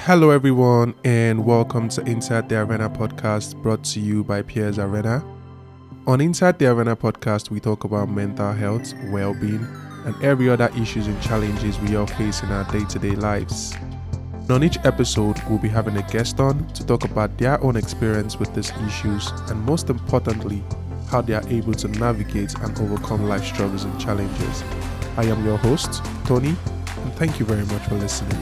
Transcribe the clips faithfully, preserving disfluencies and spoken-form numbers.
Hello, everyone, and welcome to Inside the Arena podcast brought to you by Piers Arena. On Inside the Arena podcast, we talk about mental health, well being, and every other issues and challenges we all face in our day to day lives. And on each episode, we'll be having a guest on to talk about their own experience with these issues and, most importantly, how they are able to navigate and overcome life struggles and challenges. I am your host, Tony, and thank you very much for listening.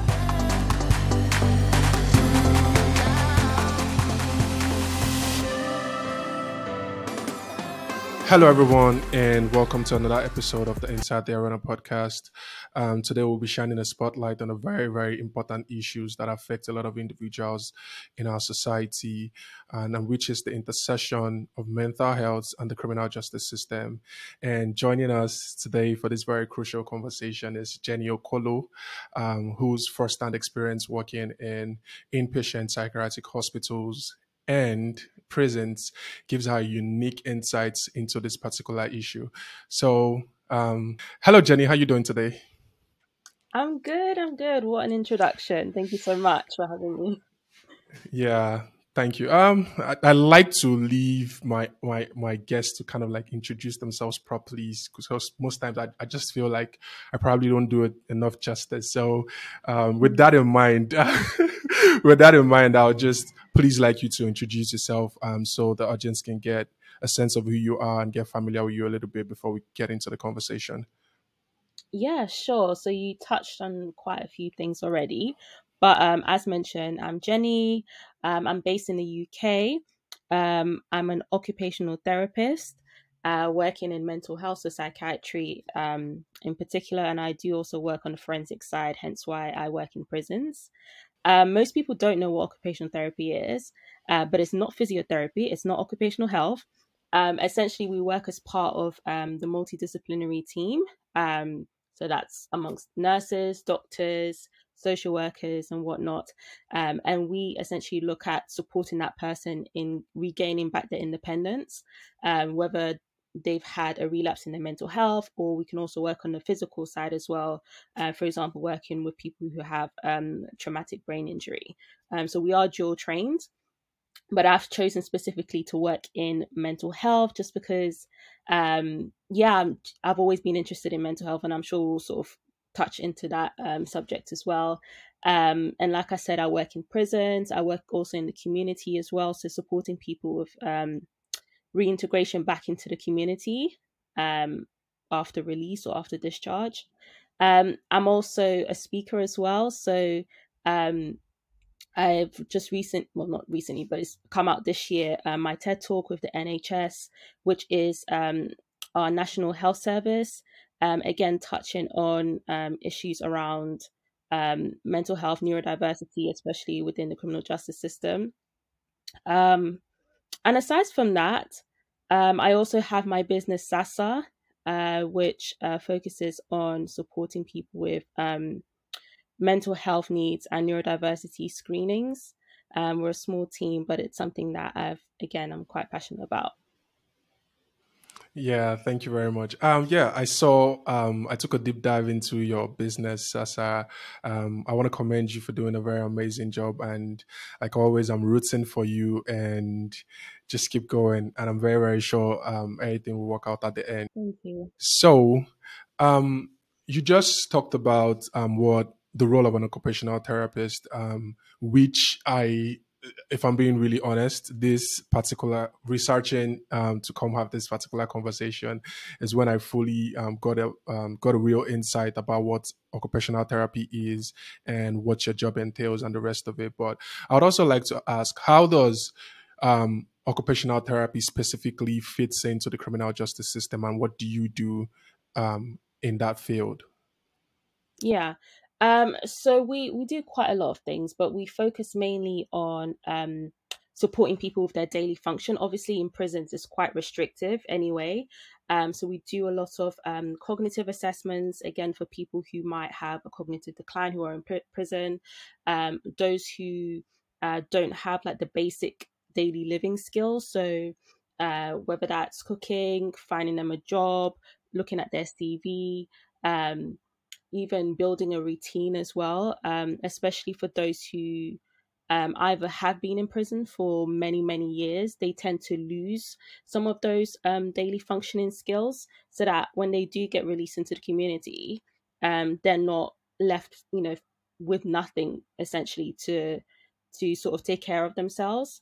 Hello, everyone, and welcome to another episode of the Inside the Arena podcast. Um, today, we'll be shining a spotlight on a very, very important issues that affect a lot of individuals in our society, and, and which is the intersection of mental health and the criminal justice system. And joining us today for this very crucial conversation is Jenny Okolo, um, whose first-hand experience working in inpatient psychiatric hospitals and prisons gives her unique insights into this particular issue. So, um, hello, Jenny. How you doing today? I'm good. I'm good. What an introduction. Thank you so much for having me. Yeah, thank you. Um, I, I like to leave my my my guests to kind of like introduce themselves properly because most times I, I just feel like I probably don't do it enough justice. So, um, with that in mind, with that in mind, I'll just please like you to introduce yourself, um, so the audience can get a sense of who you are and get familiar with you a little bit before we get into the conversation. Yeah, sure. So you touched on quite a few things already. But um, as mentioned, I'm Jenny. Um, I'm based in the U K. Um, I'm an occupational therapist uh, working in mental health, so psychiatry um, in particular. And I do also work on the forensic side, hence why I work in prisons. Um, most people don't know what occupational therapy is, uh, but it's not physiotherapy, it's not occupational health. Um, essentially, we work as part of um, the multidisciplinary team. Um, so that's amongst nurses, doctors, social workers, and whatnot. Um, and we essentially look at supporting that person in regaining back their independence, um, whether they've had a relapse in their mental health, or we can also work on the physical side as well. Uh, for example, working with people who have um, traumatic brain injury. Um, so we are dual trained, but I've chosen specifically to work in mental health just because, um, yeah, I'm, I've always been interested in mental health, and I'm sure we'll sort of touch into that um, subject as well. Um, and like I said, I work in prisons. I work also in the community as well, so supporting people with um, reintegration back into the community um, after release or after discharge. Um, I'm also a speaker as well, so um, I've just recent, well, not recently, but it's come out this year. Um, my TED talk with the N H S, which is um, our National Health Service, um, again touching on um, issues around um, mental health, neurodiversity, especially within the criminal justice system. Um, and aside from that, um, I also have my business Sasa, uh, which uh, focuses on supporting people with um, mental health needs and neurodiversity screenings. Um, we're a small team, but it's something that I've, again, I'm quite passionate about. Yeah, thank you very much. Um, yeah, I saw. Um, I took a deep dive into your business, Sasa. Um, I want to commend you for doing a very amazing job, and like always, I'm rooting for you, and just keep going. And I'm very, very sure um, everything will work out at the end. Thank you. So, um, you just talked about um, what the role of an occupational therapist, um, which I, if I'm being really honest, this particular researching um, to come have this particular conversation is when I fully um, got a um, got a real insight about what occupational therapy is and what your job entails and the rest of it. But I would also like to ask, how does um, occupational therapy specifically fits into the criminal justice system, and what do you do um, in that field? Yeah. Um, so we we do quite a lot of things, but we focus mainly on um, supporting people with their daily function. Obviously, in prisons, it's quite restrictive anyway. Um, so we do a lot of um, cognitive assessments again for people who might have a cognitive decline who are in pr- prison, um, those who uh, don't have like the basic daily living skills. So uh, whether that's cooking, finding them a job, looking at their C V. Um, even building a routine as well, um, especially for those who um, either have been in prison for many, many years. They tend to lose some of those um, daily functioning skills, so that when they do get released into the community, um, they're not left, you know, with nothing essentially to to sort of take care of themselves.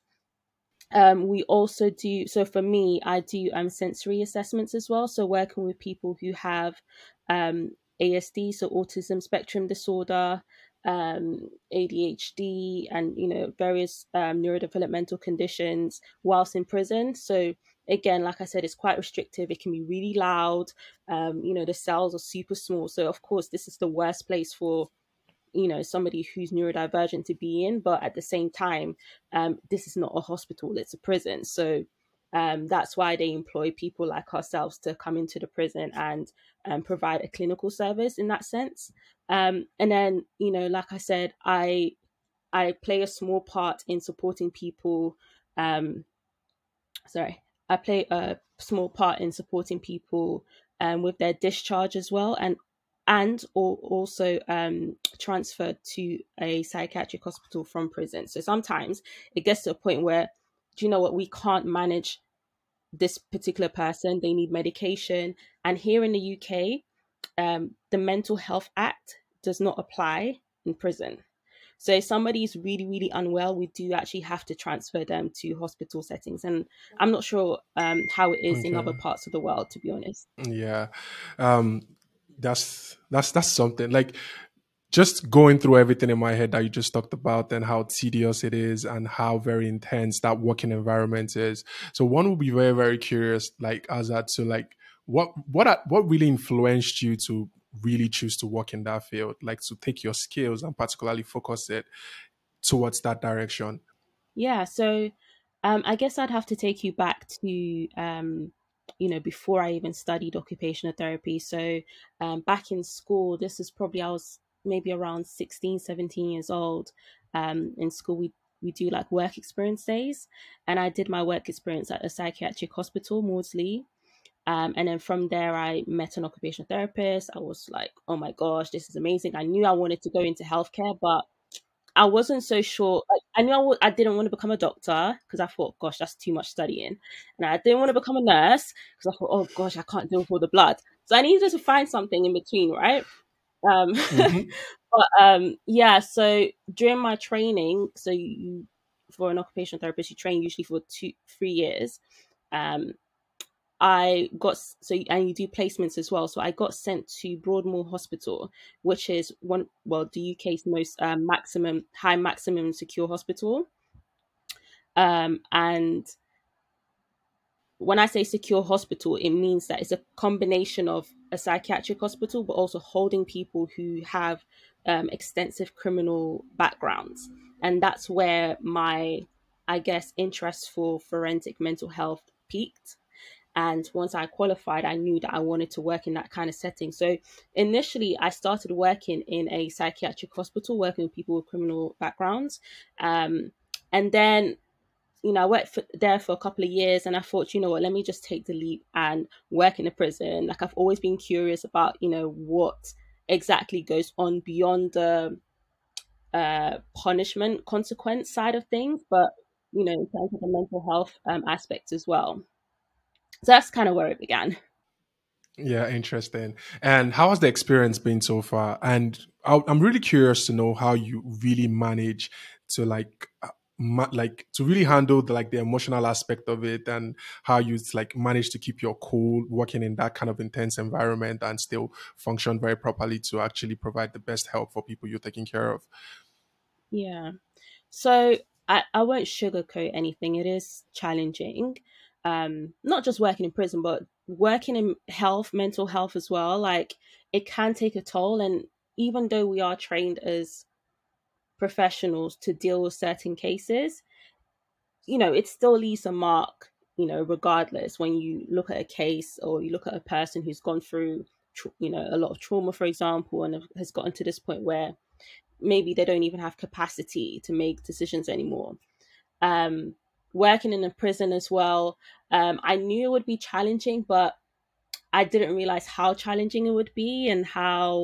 Um, we also do, so for me, I do um, sensory assessments as well. So working with people who have um, A S D, so autism spectrum disorder, um, A D H D, and, you know, various um, neurodevelopmental conditions whilst in prison. So again, like I said, it's quite restrictive. It can be really loud. Um, you know, the cells are super small. So of course, this is the worst place for, you know, somebody who's neurodivergent to be in. But at the same time, um, this is not a hospital, it's a prison. So um, that's why they employ people like ourselves to come into the prison and um, provide a clinical service in that sense. Um, and then, you know, like I said, i i play a small part in supporting people. um, sorry, I play a small part in supporting people um, with their discharge as well, and and or also um, transferred to a psychiatric hospital from prison. So sometimes it gets to a point where, do you know what, we can't manage this particular person. They need medication, and here in the U K, um, the Mental Health Act does not apply in prison. So if somebody is really, really unwell, we do actually have to transfer them to hospital settings. And I'm not sure um, how it is in Okay. other parts of the world, to be honest. Yeah. Um, that's that's that's something. Like, just going through everything in my head that you just talked about, and how tedious it is and how very intense that working environment is. So one will be very, very curious, like, as that to like what what are- what really influenced you to really choose to work in that field, like to take your skills and particularly focus it towards that direction. Yeah, so um, I guess I'd have to take you back to, um, you know, before I even studied occupational therapy. So um, back in school, this is probably, I was maybe around sixteen, seventeen years old. Um, in school, we, we do like work experience days. And I did my work experience at a psychiatric hospital, Maudsley. Um, and then from there, I met an occupational therapist. I was like, oh my gosh, this is amazing. I knew I wanted to go into healthcare, but I wasn't so sure. Like, I knew I w- I didn't want to become a doctor because I thought, gosh, that's too much studying. And I didn't want to become a nurse because I thought, oh gosh, I can't deal with all the blood. So I needed to find something in between, right? Um, Hmm. but um, yeah, so during my training, so you, for an occupational therapist, you train usually for two, three years. Um, I got, so and you do placements as well. So I got sent to Broadmoor Hospital, which is one, well, the U K's most um, maximum high maximum secure hospital. Um, and when I say secure hospital, it means that it's a combination of a psychiatric hospital, but also holding people who have um, extensive criminal backgrounds. And that's where my, I guess, interest for forensic mental health peaked. And once I qualified, I knew that I wanted to work in that kind of setting. So initially, I started working in a psychiatric hospital, working with people with criminal backgrounds. Um, and then, you know, I worked for, there for a couple of years, and I thought, you know what, let me just take the leap and work in a prison. Like, I've always been curious about, you know, what exactly goes on beyond the uh, punishment consequence side of things, but, you know, in terms of the mental health um, aspects as well. So that's kind of where it began. Yeah, interesting. And how has the experience been so far? And I- I'm really curious to know how you really manage to like, uh, ma- like to really handle the like the emotional aspect of it, and how you like manage to keep your cool working in that kind of intense environment and still function very properly to actually provide the best help for people you're taking care of. Yeah. So I, I won't sugarcoat anything. It is challenging. Um, not just working in prison, but working in health, mental health as well. Like, it can take a toll. And even though we are trained as professionals to deal with certain cases, you know, it still leaves a mark, you know, regardless. When you look at a case, or you look at a person who's gone through, tr- you know, a lot of trauma, for example, and has gotten to this point where maybe they don't even have capacity to make decisions anymore. Um, working in a prison as well, um, I knew it would be challenging, but I didn't realize how challenging it would be, and how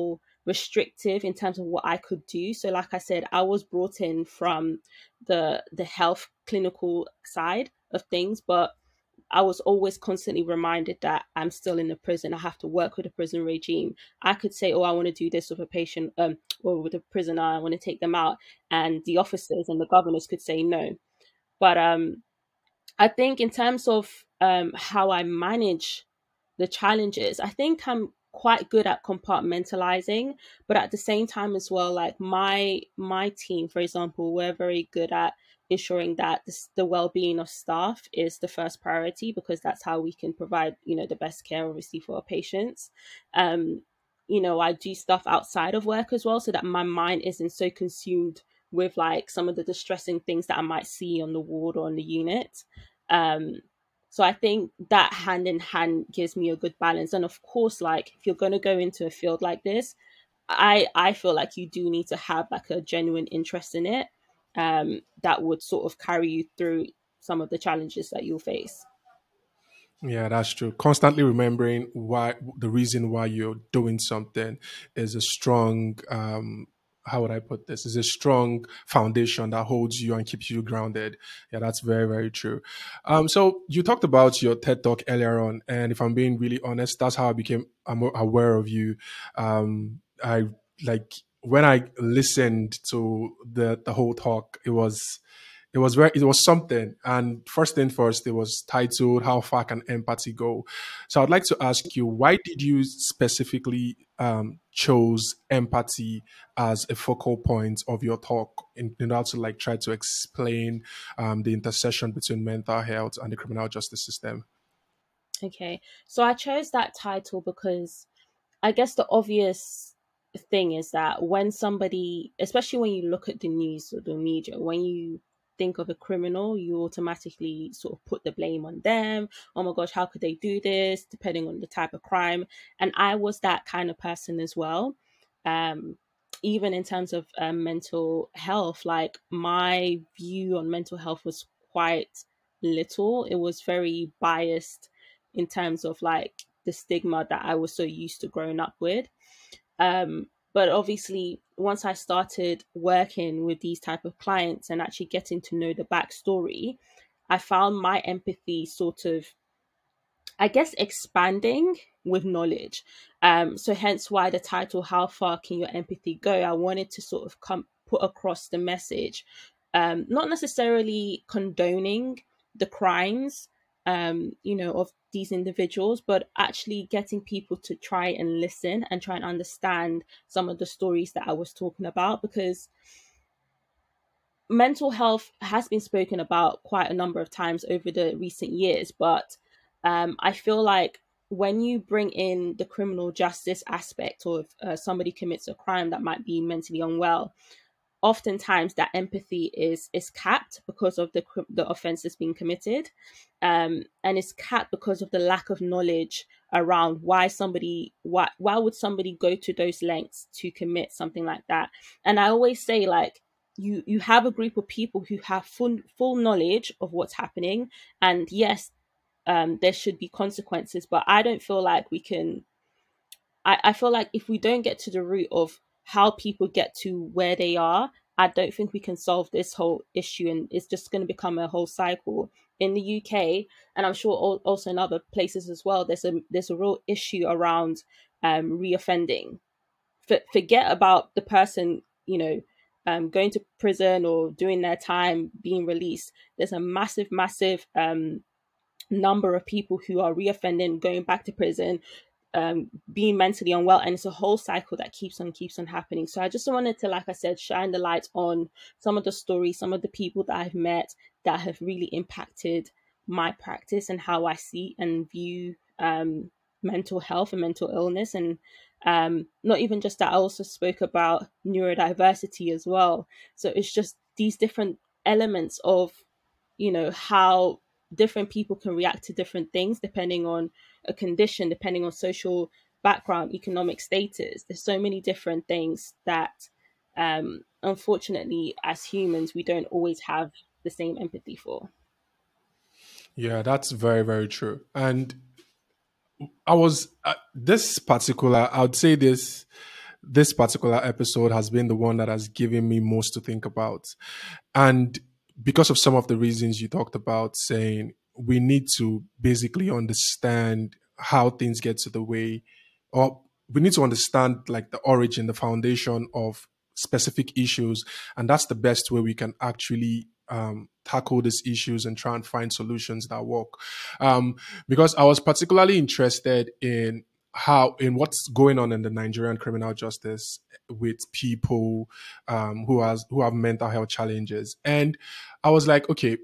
restrictive in terms of what I could do. So like I said, I was brought in from the the health clinical side of things, but I was always constantly reminded that I'm still in the prison. I have to work with the prison regime. I could say, "Oh, I want to do this with a patient, um, or with a prisoner. I want to take them out," and the officers and the governors could say no. But um, I think in terms of um, how I manage the challenges, I think I'm quite good at compartmentalizing, but at the same time as well, like my my team, for example, we're very good at ensuring that this, the well-being of staff is the first priority, because that's how we can provide, you know, the best care obviously for our patients. Um, you know, I do stuff outside of work as well, so that my mind isn't so consumed with like some of the distressing things that I might see on the ward or on the unit. Um, so I think that hand in hand gives me a good balance. And of course, like if you're going to go into a field like this, I I feel like you do need to have like a genuine interest in it, um, that would sort of carry you through some of the challenges that you'll face. Yeah, that's true. Constantly remembering why the reason why you're doing something is a strong um how would I put this? Is a strong foundation that holds you and keeps you grounded. Yeah, that's very, very true. Um, so you talked about your TED talk earlier on, and if I'm being really honest, that's how I became I'm aware of you. Um, I like when I listened to the the whole talk, it was it was very it was something. And first thing first, it was titled "How Far Can Empathy Go?" So I'd like to ask you, why did you specifically um, chose empathy as a focal point of your talk in, in order to like try to explain um, the intersection between mental health and the criminal justice system? Okay, so I chose that title because I guess the obvious thing is that when somebody, especially when you look at the news or the media, when you think of a criminal, you automatically sort of put the blame on them. Oh my gosh, how could they do this? Depending on the type of crime. And I was that kind of person as well. Um, Even in terms of um, mental health, like my view on mental health was quite little. It was very biased in terms of like the stigma that I was so used to growing up with. Um, but obviously, once I started working with these type of clients and actually getting to know the backstory, I found my empathy sort of, I guess, expanding with knowledge. Um, so hence why the title, How Far Can Your Empathy Go? I wanted to sort of come put across the message, um, not necessarily condoning the crimes, um, you know, of these individuals, but actually getting people to try and listen and try and understand some of the stories that I was talking about, because mental health has been spoken about quite a number of times over the recent years, but um, I feel like when you bring in the criminal justice aspect, or if uh, somebody commits a crime that might be mentally unwell, oftentimes that empathy is is capped because of the the offense that's being committed, um, and it's capped because of the lack of knowledge around why somebody why why would somebody go to those lengths to commit something like that. And I always say, like, you you have a group of people who have full full knowledge of what's happening, and yes, um, there should be consequences, but I don't feel like we can I, I feel like if we don't get to the root of how people get to where they are, I don't think we can solve this whole issue, and it's just going to become a whole cycle. In the U K, and I'm sure also in other places as well, there's a there's a real issue around um, reoffending. For, forget about the person, you know, um, going to prison or doing their time, being released. There's a massive, massive um, number of people who are reoffending, going back to prison, um, being mentally unwell, and it's a whole cycle that keeps on keeps on happening. So I just wanted to, like I said, shine the light on some of the stories, some of the people that I've met that have really impacted my practice and how I see and view um, mental health and mental illness. And um, not even just that, I also spoke about neurodiversity as well. So it's just these different elements of, you know, how different people can react to different things depending on a condition, depending on social background, economic status. There's so many different things that, um, unfortunately, as humans, we don't always have the same empathy for. Yeah, that's very, very true. And I was uh, this particular, I would say this. this particular episode has been the one that has given me most to think about. And because of some of the reasons you talked about, saying we need to basically understand how things get to the way, or we need to understand like the origin, the foundation of specific issues. And that's the best way we can actually um, tackle these issues and try and find solutions that work. Um, because I was particularly interested in how in what's going on in the Nigerian criminal justice with people um, who has who have mental health challenges, and I was like, okay,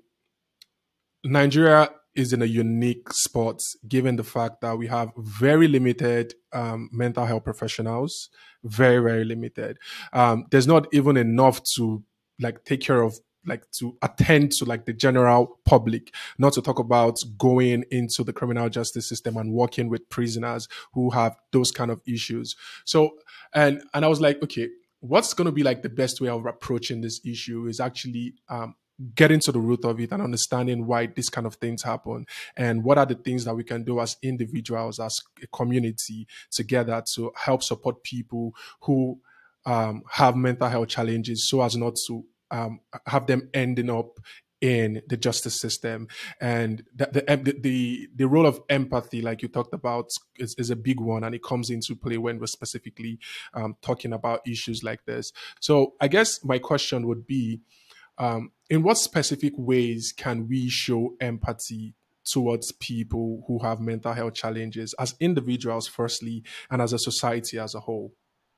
Nigeria is in a unique spot given the fact that we have very limited um, mental health professionals, very very limited. Um, there's not even enough to like take care of like to attend to like the general public, not to talk about going into the criminal justice system and working with prisoners who have those kind of issues. So and and I was like, okay, what's going to be like the best way of approaching this issue is actually um, getting to the root of it and understanding why these kind of things happen and what are the things that we can do as individuals, as a community together to help support people who um, have mental health challenges so as not to um, have them ending up in the justice system. And the, the the the role of empathy, like you talked about, is, is a big one, and it comes into play when we're specifically um, talking about issues like this. So I guess my question would be, um, in what specific ways can we show empathy towards people who have mental health challenges as individuals, firstly, and as a society as a whole?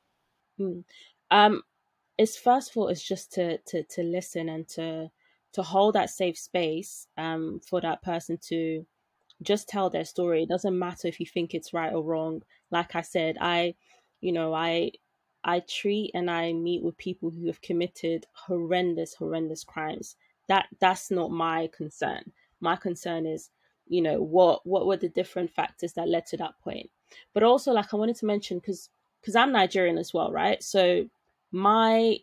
Mm. Um, it's first of all, it's just to to to listen and to to hold that safe space um for that person to just tell their story. It doesn't matter if you think it's right or wrong. Like I said, I, you know, I I treat and I meet with people who have committed horrendous, horrendous crimes. That that's not my concern. My concern is, you know, what what were the different factors that led to that point. But also, like I wanted to mention, because because I'm Nigerian as well, right? So my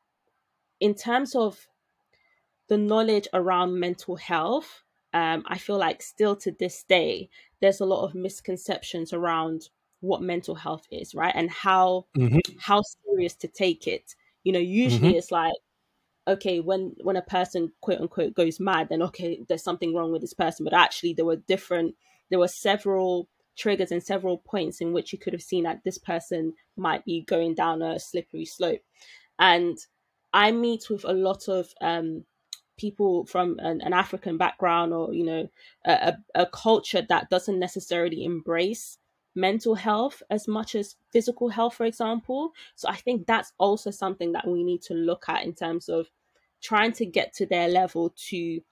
in terms of the knowledge around mental health, um, I feel like still to this day, there's a lot of misconceptions around what mental health is, right? And how Mm-hmm. how serious to take it. You know, usually Mm-hmm. it's like, okay, when when a person quote unquote goes mad, then okay, there's something wrong with this person. But actually there were different there were several triggers and several points in which you could have seen that this person might be going down a slippery slope. And I meet with a lot of um, people from an, an African background, or you know, a, a, a culture that doesn't necessarily embrace mental health as much as physical health, for example. So I think that's also something that we need to look at in terms of trying to get to their level to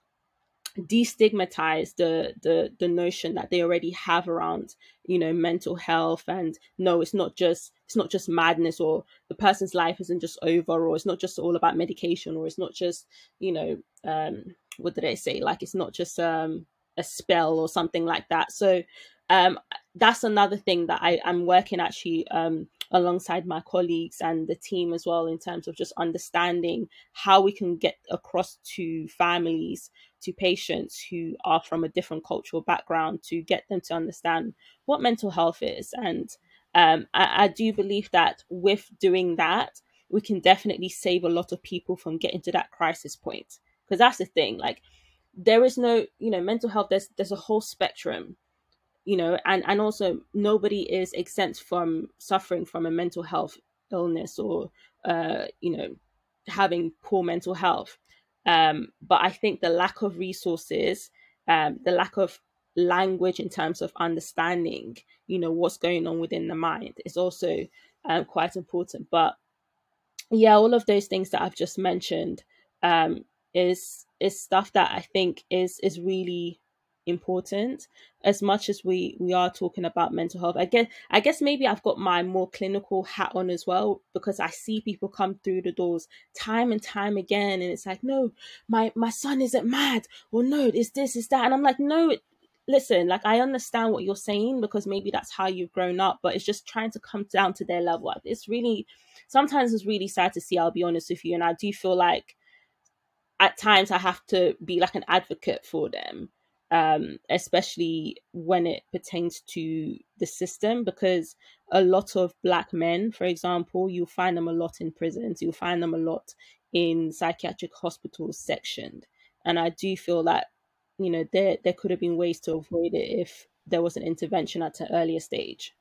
destigmatize the the the notion that they already have around, you know, mental health. And no, it's not just it's not just madness, or the person's life isn't just over, or it's not just all about medication, or it's not just, you know, um what did I say, like it's not just um a spell or something like that. So um that's another thing that I, I'm working actually um alongside my colleagues and the team as well, in terms of just understanding how we can get across to families, to patients who are from a different cultural background, to get them to understand what mental health is. And um, I, I do believe that with doing that, we can definitely save a lot of people from getting to that crisis point. Because that's the thing, like there is no, you know, mental health. There's there's a whole spectrum, you know, and and also nobody is exempt from suffering from a mental health illness, or uh you know, having poor mental health. Um but I think the lack of resources, um the lack of language in terms of understanding, you know, what's going on within the mind is also um, quite important. But yeah, all of those things that I've just mentioned um, is is stuff that I think is is really important. As much as we we are talking about mental health, I guess I guess maybe I've got my more clinical hat on as well, because I see people come through the doors time and time again, and it's like, no, my my son isn't mad, or no, it's this, it's that, and I'm like, no. It, listen, like I understand what you're saying, because maybe that's how you've grown up, but it's just trying to come down to their level. It's really, sometimes it's really sad to see, I'll be honest with you. And I do feel like at times I have to be like an advocate for them, um, especially when it pertains to the system, because a lot of black men, for example, you'll find them a lot in prisons, you'll find them a lot in psychiatric hospitals sectioned. And I do feel that, you know, there there could have been ways to avoid it if there was an intervention at an earlier stage.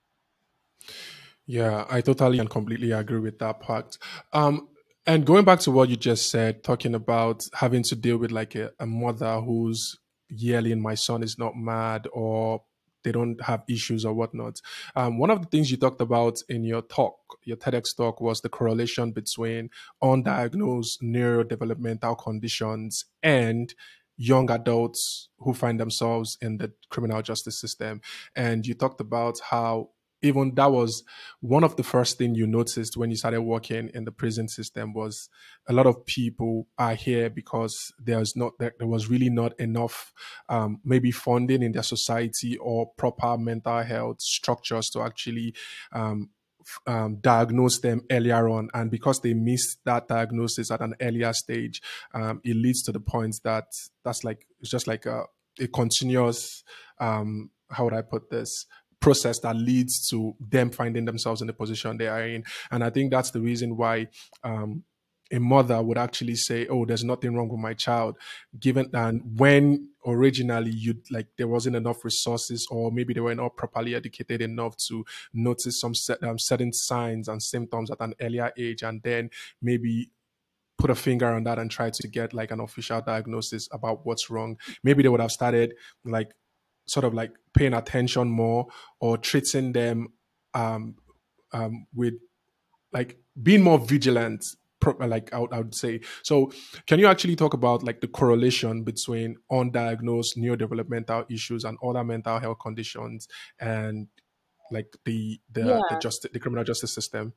Yeah, I totally and completely agree with that part. Um, and going back to what you just said, talking about having to deal with like a, a mother who's yelling, "My son is not mad," or they don't have issues or whatnot. Um, one of the things you talked about in your talk, your TEDx talk, was the correlation between undiagnosed neurodevelopmental conditions and young adults who find themselves in the criminal justice system. And you talked about how even that was one of the first things you noticed when you started working in the prison system was a lot of people are here because there's not there, there was really not enough um, maybe funding in their society or proper mental health structures to actually um, f- um, diagnose them earlier on, and because they missed that diagnosis at an earlier stage, um, it leads to the point that that's like it's just like a, a continuous um, how would I put this, process that leads to them finding themselves in the position they are in. And I think that's the reason why um, a mother would actually say, "Oh, there's nothing wrong with my child," given and when originally you like there wasn't enough resources, or maybe they were not properly educated enough to notice some set, um, certain signs and symptoms at an earlier age, and then maybe put a finger on that and try to get like an official diagnosis about what's wrong. Maybe they would have started like sort of like paying attention more or treating them um, um, with like being more vigilant. Like I would, I would say. So, can you actually talk about like the correlation between undiagnosed neurodevelopmental issues and other mental health conditions and like the the the Yeah. justice the criminal justice system?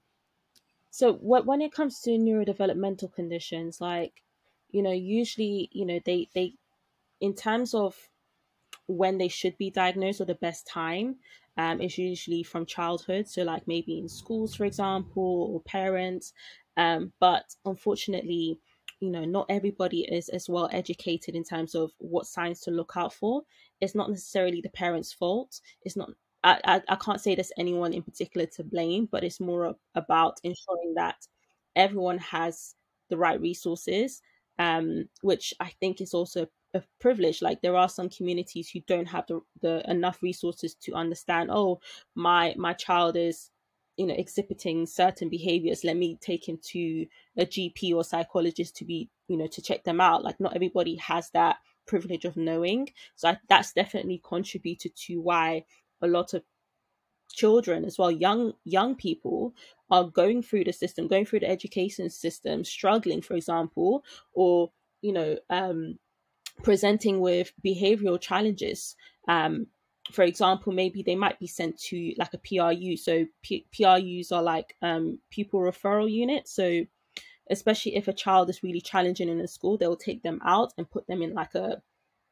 So wh- when it comes to neurodevelopmental conditions, like, you know, usually, you know, they they in terms of when they should be diagnosed or the best time, um, is usually from childhood. So, like maybe in schools, for example, or parents. Um, but unfortunately, you know, not everybody is as well educated in terms of what signs to look out for. It's not necessarily the parents' fault. It's not. I, I, I can't say there's anyone in particular to blame, but it's more of, about ensuring that everyone has the right resources, um, which I think is also a privilege. Like there are some communities who don't have the, the enough resources to understand, oh, my my child is, you know, exhibiting certain behaviors, let me take him to a GP or psychologist to be, you know, to check them out. Like not everybody has that privilege of knowing. So I, that's definitely contributed to why a lot of children as well, young young people, are going through the system, going through the education system, struggling, for example, or, you know, um presenting with behavioral challenges. Um, for example, maybe they might be sent to like a P R U. So P- PRUs are like um, pupil referral units. So especially if a child is really challenging in a school, they'll take them out and put them in like a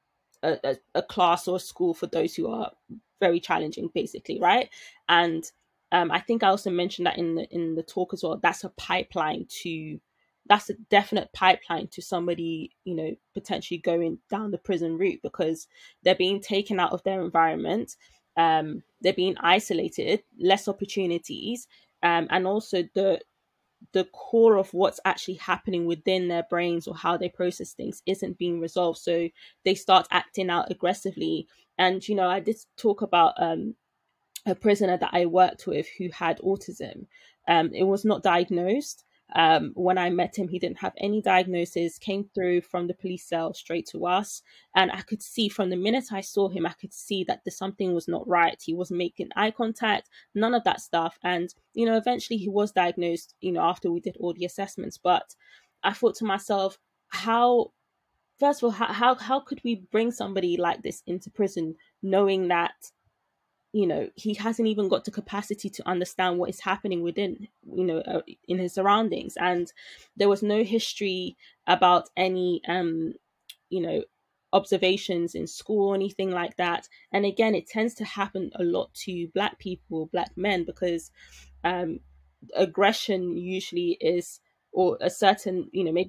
a, a class or a school for those who are very challenging, basically, right? And um, I think I also mentioned that in the in the talk as well. That's a pipeline to that's a definite pipeline to somebody, you know, potentially going down the prison route, because they're being taken out of their environment, um, they're being isolated, less opportunities, um, and also the the core of what's actually happening within their brains or how they process things isn't being resolved. So they start acting out aggressively. And, you know, I did talk about um, a prisoner that I worked with who had autism. Um, it was not diagnosed. Um, when I met him, he didn't have any diagnosis, came through from the police cell straight to us. And I could see from the minute I saw him, I could see that the, something was not right. He wasn't making eye contact, none of that stuff. And, you know, eventually he was diagnosed, you know, after we did all the assessments. But I thought to myself, how, first of all, how, how, how could we bring somebody like this into prison knowing that, you know, he hasn't even got the capacity to understand what is happening within, you know, uh, in his surroundings. And there was no history about any um you know, observations in school or anything like that. And again, it tends to happen a lot to black people, black men, because um aggression usually is, or a certain, you know, maybe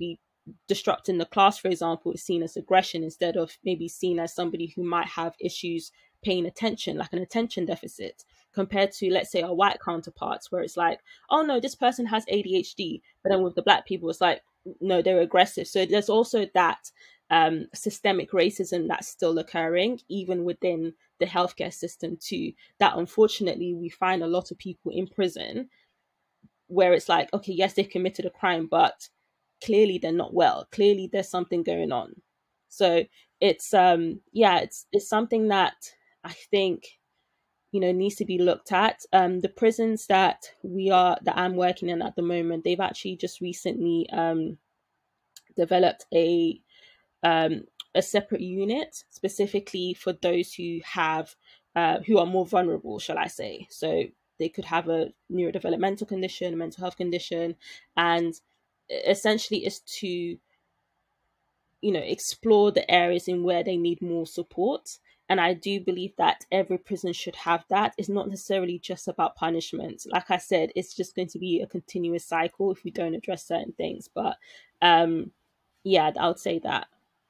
disrupting the class, for example, is seen as aggression instead of maybe seen as somebody who might have issues paying attention, like an attention deficit, compared to, let's say, our white counterparts, where it's like, oh no, this person has A D H D. But then with the black people, it's like, no, they're aggressive. So there's also that um, systemic racism that's still occurring, even within the healthcare system, too. That unfortunately, we find a lot of people in prison where it's like, okay, yes, they've committed a crime, but clearly they're not well. Clearly there's something going on. So it's um yeah, it's it's something that I think, you know, needs to be looked at. Um the prisons that we are that I'm working in at the moment, they've actually just recently um developed a um a separate unit specifically for those who have uh who are more vulnerable, shall I say. So they could have a neurodevelopmental condition, a mental health condition, and essentially is to, you know, explore the areas in where they need more support. And I do believe that every prison should have that. It's not necessarily just about punishment. Like I said, it's just going to be a continuous cycle if we don't address certain things. But um yeah, I would say that.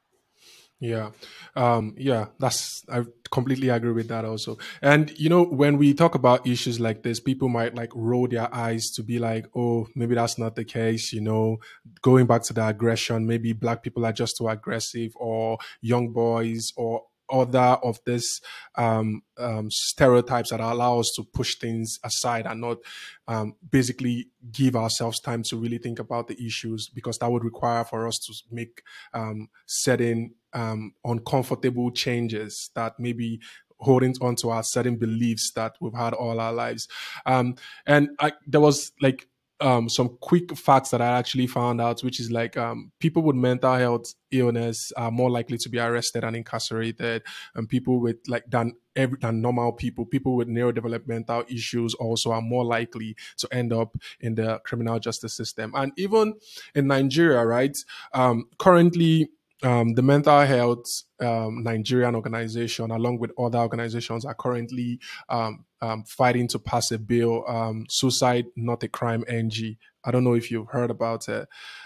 Yeah. Um, yeah, that's, I completely agree with that also. And, you know, when we talk about issues like this, people might like roll their eyes to be like, oh, maybe that's not the case. You know, going back to the aggression, maybe black people are just too aggressive, or young boys, or other of this um, um, stereotypes that allow us to push things aside and not um, basically give ourselves time to really think about the issues, because that would require for us to make um, certain um, uncomfortable changes that maybe holding on to our certain beliefs that we've had all our lives. Um, and I, there was like um, some quick facts that I actually found out, which is like um, people with mental health illness are more likely to be arrested and incarcerated, and people with like than every than normal people, people with neurodevelopmental issues also are more likely to end up in the criminal justice system. And even in Nigeria, right? Um, currently, um, the mental health um, Nigerian organization, along with other organizations, are currently um, um, fighting to pass a bill, um, Suicide Not a Crime N G. I don't know if you've heard about it.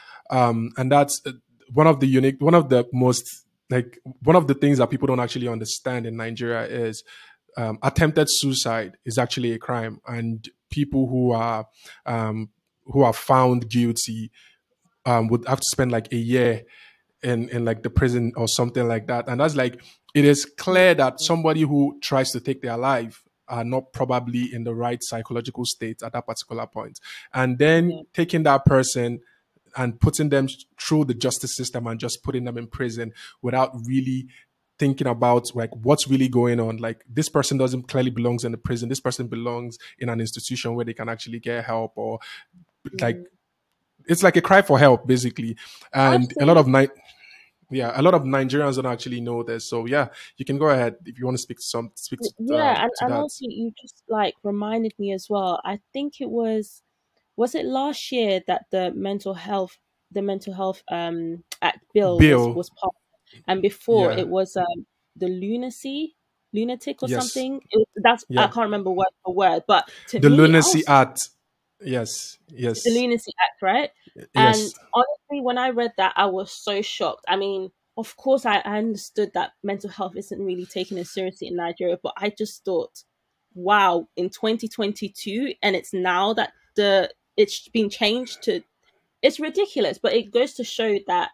Um, and that's uh, one of the unique, one of the most, like, one of the things that people don't actually understand in Nigeria is um, attempted suicide is actually a crime. And people who are, um, who are found guilty um, would have to spend like a year in in like the prison or something like that. And that's like, it is clear that somebody who tries to take their life are not probably in the right psychological state at that particular point. And Yeah. then taking that person and putting them through the justice system and just putting them in prison without really thinking about like what's really going on. Like, this person doesn't clearly belongs in the prison. This person belongs in an institution where they can actually get help, or like, Mm. it's like a cry for help basically. And a lot of Absolutely. night yeah, a lot of Nigerians don't actually know this. So yeah, you can go ahead if you want to speak to some speak to, Yeah, um, and, to and that. also you just like reminded me as well. I think it was was it last year that the mental health the mental health um act bill was Bill, was passed, and before yeah, it was um the lunacy lunatic or yes, something. It, that's I yeah, can't remember word for word, but to the me, I Lunacy was Act, yes, the yes, Lunacy Act, right? And yes, honestly, when I read that, I was so shocked. I mean, of course, I, I understood that mental health isn't really taken as seriously in Nigeria, but I just thought, wow, in twenty twenty-two, and it's now that the it's been changed to, it's ridiculous. But it goes to show that,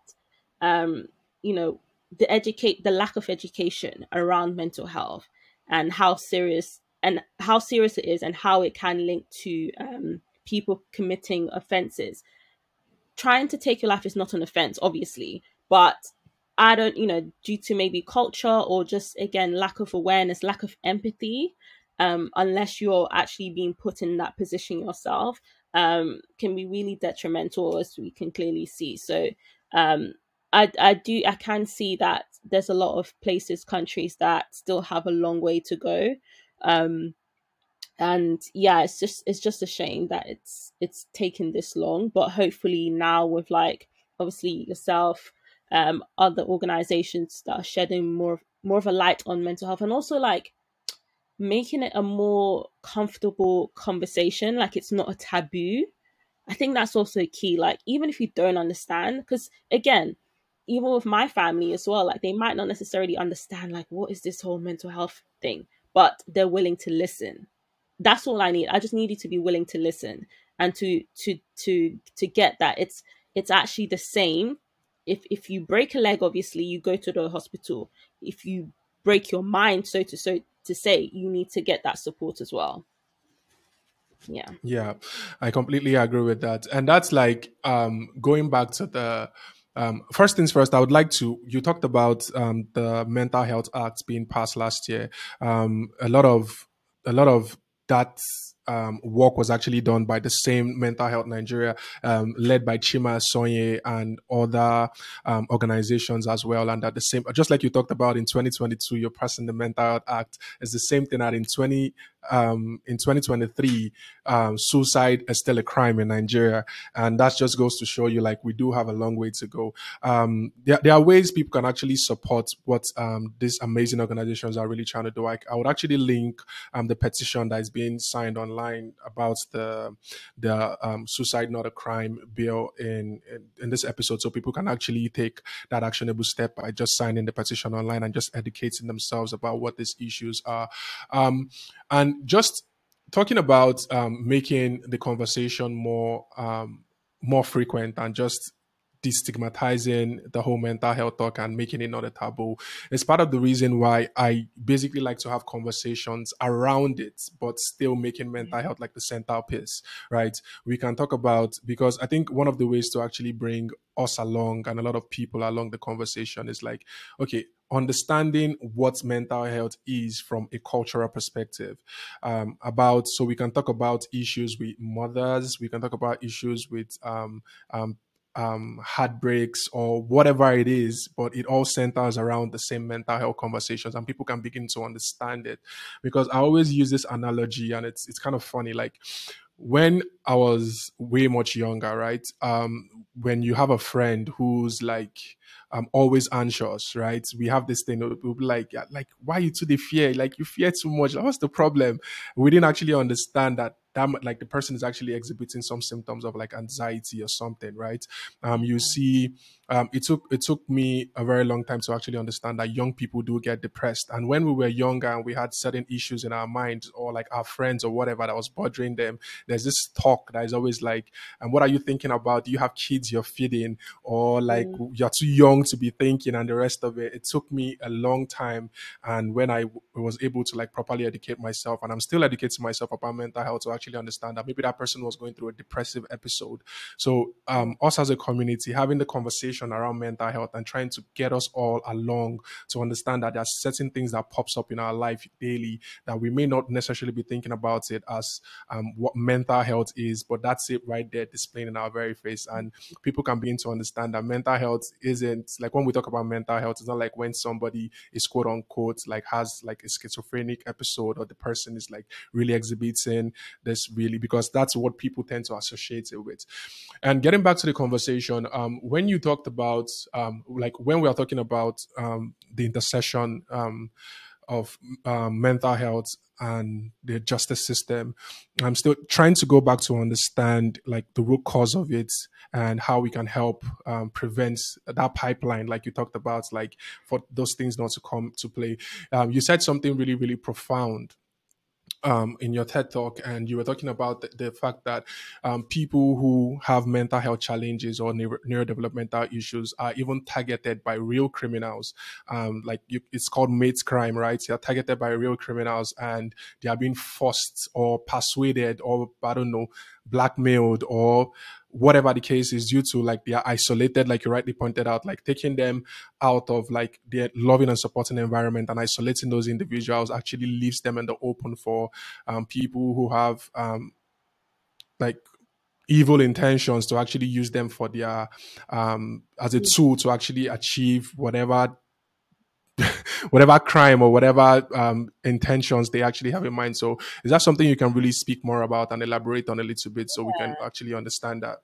um, you know, the educate the lack of education around mental health, and how serious and how serious it is, and how it can link to um, people committing offenses. Trying to take your life is not an offense, obviously, but I don't, you know, due to maybe culture or just again lack of awareness, lack of empathy, um, unless you're actually being put in that position yourself, um, can be really detrimental, as we can clearly see. So, um, I, I do, I can see that there's a lot of places, countries that still have a long way to go. Um, and yeah, it's just it's just a shame that it's it's taken this long, but hopefully now with like obviously yourself, um other organizations that are shedding more more of a light on mental health, and also like making it a more comfortable conversation, like it's not a taboo. I think that's also key. Like, even if you don't understand, because again, even with my family as well, like they might not necessarily understand like what is this whole mental health thing, but they're willing to listen. That's all I need. I just need you to be willing to listen and to to to to get that it's it's actually the same. If if you break a leg, obviously you go to the hospital. If you break your mind, so to so to say, you need to get that support as well. Yeah. Yeah, I completely agree with that. And that's like um, going back to the um, first things first, I would like to. You talked about um, the Mental Health Act being passed last year. Um, a lot of a lot of that um, work was actually done by the same Mental Health Nigeria, um, led by Chima Sonye and other um, organizations as well. And at the same, just like you talked about in twenty twenty-two, you're passing the Mental Health Act. It's the same thing that in twenty um, in twenty twenty-three, um, suicide is still a crime in Nigeria, and that just goes to show you like we do have a long way to go. Um, there, there are ways people can actually support what um, these amazing organizations are really trying to do. I, I would actually link um, the petition that is being signed online about the the um, suicide not a crime bill in, in in this episode, so people can actually take that actionable step by just signing the petition online and just educating themselves about what these issues are. Um, and just talking about um, making the conversation more um, more frequent and just destigmatizing the whole mental health talk and making it not a taboo is part of the reason why I basically like to have conversations around it, but still making mental health like the centerpiece, right? We can talk about, because I think one of the ways to actually bring us along and a lot of people along the conversation is like, okay, understanding what mental health is from a cultural perspective, um, about so we can talk about issues with mothers, we can talk about issues with um, um, um, heartbreaks or whatever it is, but it all centers around the same mental health conversations, and people can begin to understand it. Because I always use this analogy, and it's it's kind of funny. Like when I was way much younger, right? Um, when you have a friend who's like um always anxious, right? We have this thing that we'll be like, yeah, like why you too the fear? Like you fear too much. Like, what's the problem? We didn't actually understand that that like the person is actually exhibiting some symptoms of like anxiety or something, right? Um, you see, um, it took it took me a very long time to actually understand that young people do get depressed, and when we were younger and we had certain issues in our minds or like our friends or whatever that was bothering them, there's this talk that is always like, and what are you thinking about? Do you have kids you're feeding? Or like Mm. you're too young to be thinking, and the rest of it. It took me a long time. And when I w- was able to like properly educate myself, and I'm still educating myself about mental health to actually understand that maybe that person was going through a depressive episode. So um, us as a community, having the conversation around mental health and trying to get us all along to understand that there's certain things that pops up in our life daily that we may not necessarily be thinking about it as um, what mental health is, but that's it right there displaying in our very face. And people can begin to understand that mental health isn't like, when we talk about mental health, it's not like when somebody is quote unquote like has like a schizophrenic episode, or the person is like really exhibiting this really, because that's what people tend to associate it with. And getting back to the conversation, um, when you talked about um, like when we are talking about um, the intersection um, of um, mental health and the justice system, I'm still trying to go back to understand like the root cause of it and how we can help um, prevent that pipeline, like you talked about, like for those things not to come to play. Um, you said something really, really profound um, in your TED talk, and you were talking about the, the fact that um, people who have mental health challenges or neuro- neurodevelopmental issues are even targeted by real criminals. Um, like you, it's called mates crime, right? They are targeted by real criminals, and they are being forced or persuaded or I don't know, blackmailed or whatever the case is, due to like they are isolated, like you rightly pointed out, like taking them out of like their loving and supporting environment and isolating those individuals actually leaves them in the open for um, people who have um, like evil intentions to actually use them for their um, as a tool to actually achieve whatever whatever crime or whatever um, intentions they actually have in mind. So is that something you can really speak more about and elaborate on a little bit so we can actually understand that?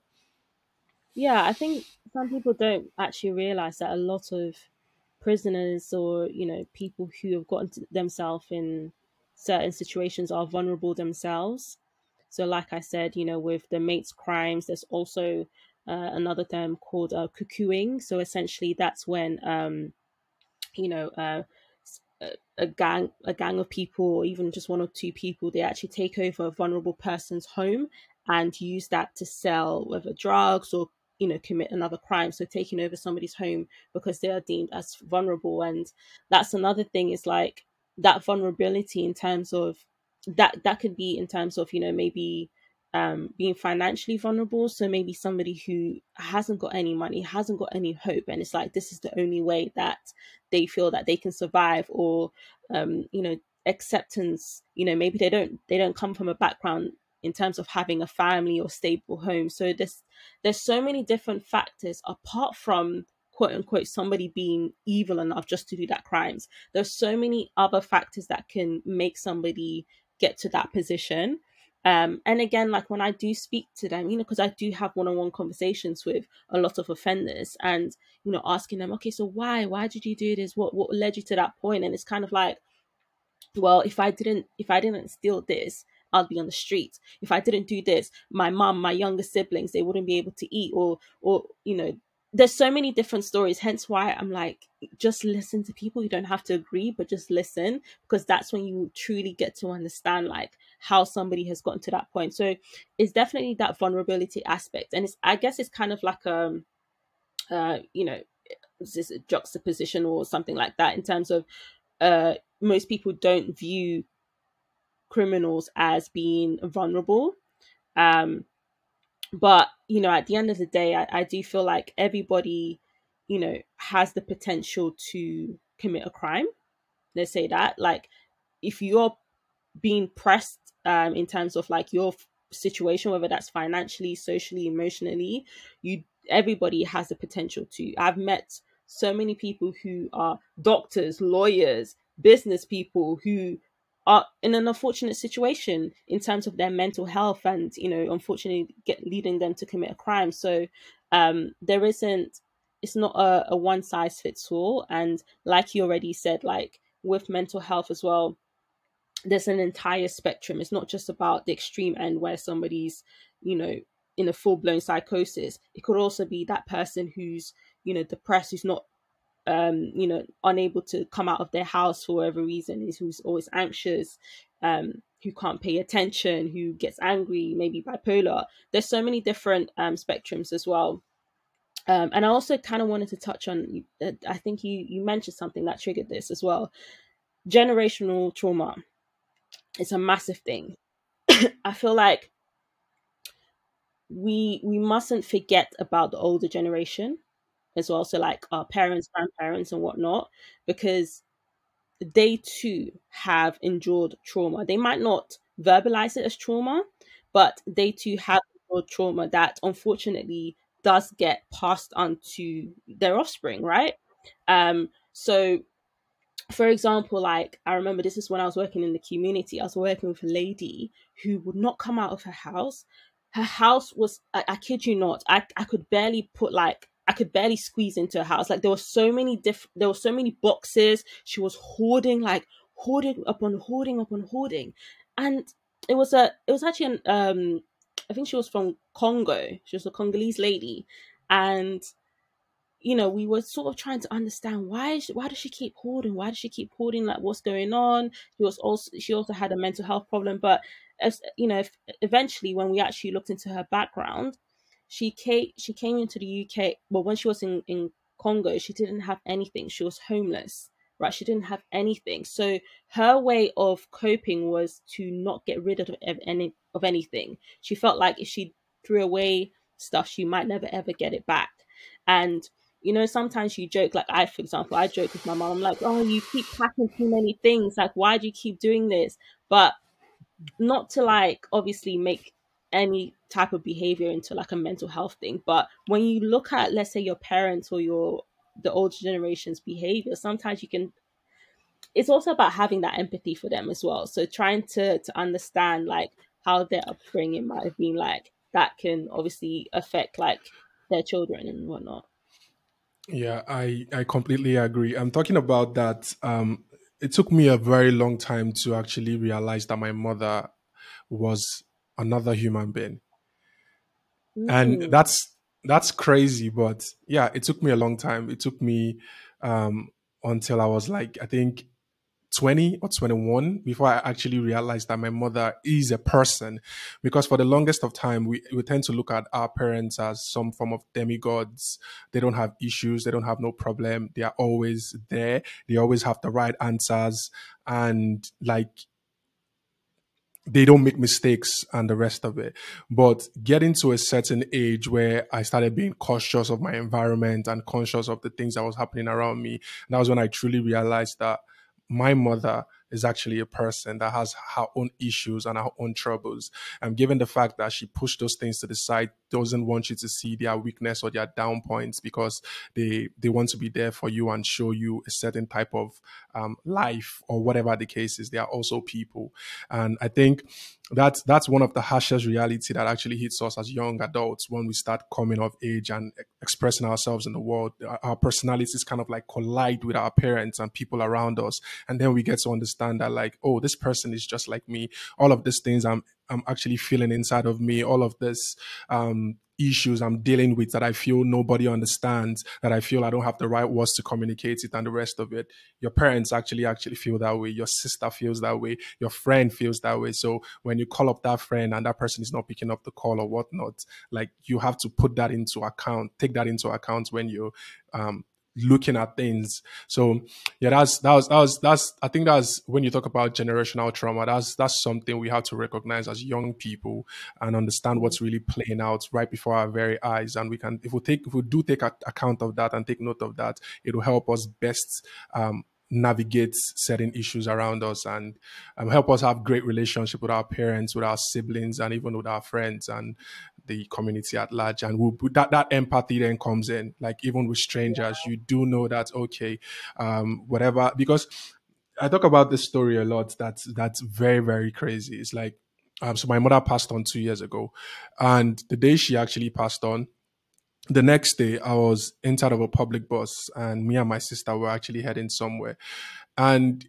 Yeah, I think some people don't actually realize that a lot of prisoners or, you know, people who have gotten to themselves in certain situations are vulnerable themselves. So, like I said, you know, with the mates crimes, there's also uh, another term called uh, cuckooing. So essentially, that's when um, you know, uh, a, a gang a gang of people, or even just one or two people, they actually take over a vulnerable person's home and use that to sell whether drugs or, you know, commit another crime. So taking over somebody's home because they are deemed as vulnerable. And that's another thing, is like that vulnerability in terms of that that could be in terms of, you know, maybe um, being financially vulnerable. So maybe somebody who hasn't got any money, hasn't got any hope, and it's like this is the only way that they feel that they can survive. Or um, you know, acceptance. You know, maybe they don't they don't come from a background in terms of having a family or stable home. So there's there's so many different factors apart from quote unquote somebody being evil enough just to do that crimes. There's so many other factors that can make somebody get to that position. Um, and again, like when I do speak to them, you know, because I do have one-on-one conversations with a lot of offenders, and you know, asking them, okay, so why, why did you do this? What, what led you to that point? And it's kind of like, well, if I didn't, if I didn't steal this, I'd be on the streets. If I didn't do this, my mom, my younger siblings, they wouldn't be able to eat, or, or you know, there's so many different stories. Hence why I'm like, just listen to people. You don't have to agree, but just listen, because that's when you truly get to understand like how somebody has gotten to that point. So it's definitely that vulnerability aspect, and it's, I guess it's kind of like um uh you know, it's just a juxtaposition or something like that, in terms of uh most people don't view criminals as being vulnerable. Um, but you know, at the end of the day, I, I do feel like everybody, you know, has the potential to commit a crime. Let's say that, like, if you're being pressed um, in terms of like your f- situation, whether that's financially, socially, emotionally, you everybody has the potential to. I've met so many people who are doctors, lawyers, business people who are in an unfortunate situation in terms of their mental health, and you know, unfortunately get leading them to commit a crime. So um there isn't, it's not a, a one size fits all. And like you already said, like with mental health as well, there's an entire spectrum. It's not just about the extreme end where somebody's, you know, in a full blown psychosis. It could also be that person who's, you know, depressed, who's not, um, you know, unable to come out of their house for whatever reason, is who's always anxious, um, who can't pay attention, who gets angry, maybe bipolar. There's so many different um, spectrums as well. Um, and I also kind of wanted to touch on, uh, I think you you mentioned something that triggered this as well. Generational trauma. It's a massive thing. I feel like we we mustn't forget about the older generation as well. So like our parents, grandparents, and whatnot, because they too have endured trauma. They might not verbalize it as trauma, but they too have endured trauma that unfortunately does get passed on to their offspring, right? Um, so for example, like I remember this is when I was working in the community. I was working with a lady who would not come out of her house. Her house was, I, I kid you not, I, I could barely put like, I could barely squeeze into her house. Like there were so many different, there were so many boxes. She was hoarding, like hoarding upon hoarding upon hoarding. And it was a, it was actually an, um, I think she was from Congo. She was a Congolese lady. And you know, we were sort of trying to understand why is she, why does she keep hoarding? Why does she keep hoarding? Like, what's going on? She was also she also had a mental health problem, but as you know, if, eventually when we actually looked into her background, she came she came into the U K. Well, when she was in in Congo, she didn't have anything. She was homeless, right? She didn't have anything. So her way of coping was to not get rid of any of anything. She felt like if she threw away stuff, she might never ever get it back. And you know, sometimes you joke, like I, for example, I joke with my mom. I'm like, oh, you keep packing too many things. Like, why do you keep doing this? But not to like obviously make any type of behavior into like a mental health thing. But when you look at, let's say, your parents or your the older generation's behavior, sometimes you can. It's also about having that empathy for them as well. So trying to to understand like how their upbringing might have been like, that can obviously affect like their children and whatnot. Yeah, I I completely agree. I'm talking about that. Um, it took me a very long time to actually realize that my mother was another human being. And Mm. that's that's crazy, but yeah, it took me a long time. It took me um until I was like, I think twenty or twenty-one before I actually realized that my mother is a person. Because for the longest of time, we, we tend to look at our parents as some form of demigods. They don't have issues, they don't have no problem, they are always there, they always have the right answers, and like they don't make mistakes and the rest of it. But getting to a certain age where I started being cautious of my environment and conscious of the things that was happening around me, that was when I truly realized that my mother is actually a person that has her own issues and her own troubles. And given the fact that she pushed those things to the side, doesn't want you to see their weakness or their down points, because they they want to be there for you and show you a certain type of um, life or whatever the case is. They are also people. And I think that's that's one of the harshest reality that actually hits us as young adults when we start coming of age and e- expressing ourselves in the world. Our our personalities kind of like collide with our parents and people around us, and then we get to understand that, like, oh, this person is just like me. All of these things I'm I'm actually feeling inside of me. All of this um, issues I'm dealing with that I feel nobody understands, that I feel I don't have the right words to communicate it, and the rest of it. Your parents actually actually feel that way. Your sister feels that way. Your friend feels that way. So when you call up that friend and that person is not picking up the call or whatnot, like, you have to put that into account, take that into account when you're um, looking at things. So yeah, that's that was that was that's I think that's when you talk about generational trauma, that's that's something we have to recognize as young people and understand Mm. what's really playing out right before our very eyes. And we can, if we take if we do take a- account of that and take note of that, it will help us best um navigate certain issues around us, and um, help us have great relationship with our parents, with our siblings, and even with our friends and the community at large. And we'll, that that empathy then comes in, like, even with strangers, you do know that, okay, um whatever, because I talk about this story a lot. That's that's very, very crazy. It's like, um, so my mother passed on two years ago, and the day she actually passed on, the next day I was inside of a public bus, and me and my sister were actually heading somewhere, and